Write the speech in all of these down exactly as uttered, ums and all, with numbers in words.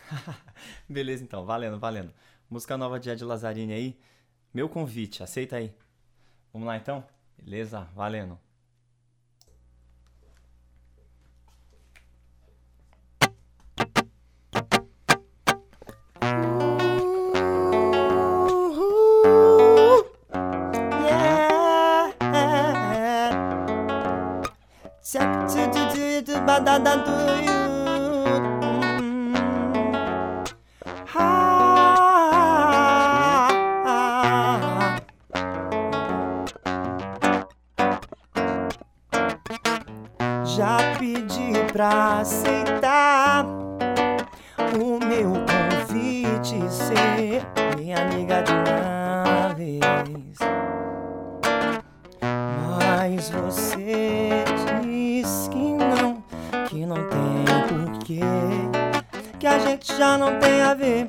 Beleza, então. Valendo, valendo. Música nova de Ed Lazzarini aí. Meu convite, aceita aí. Vamos lá, então? Beleza, valendo. Já pedi pra aceitar o meu convite, ser minha amiga de uma vez, mas você diz que não, que não tem porquê, que a gente já não tem a ver.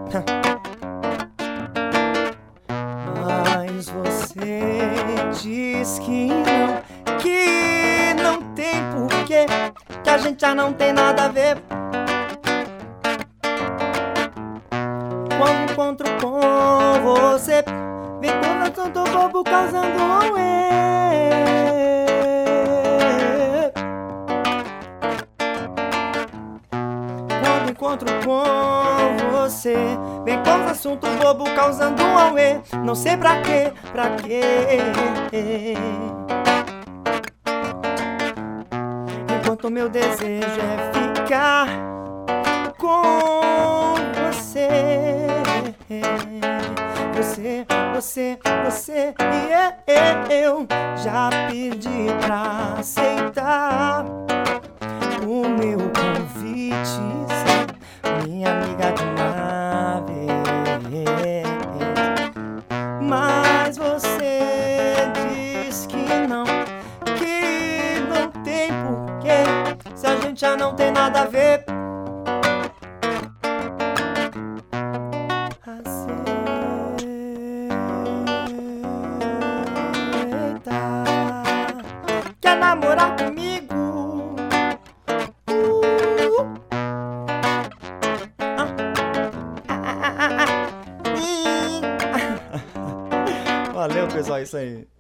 Mas você diz que não, que não tem porquê, que a gente já não tem nada a ver. Quando encontro com você, vem quando eu tô bobo causando um erro. Quando encontro com você, vem com os assuntos bobo causando um auê. Não sei pra quê, pra quê. Enquanto meu desejo é ficar com você, você, você, você e eu. Já pedi pra aceitar o meu convite, ser minha amiga de uma vez, mas você diz que não, que não tem porquê, se a gente já não tem nada a ver. Aceita. Quer namorar comigo? Uh. Ah. Ah, ah, ah, ah. Valeu, pessoal, é isso aí.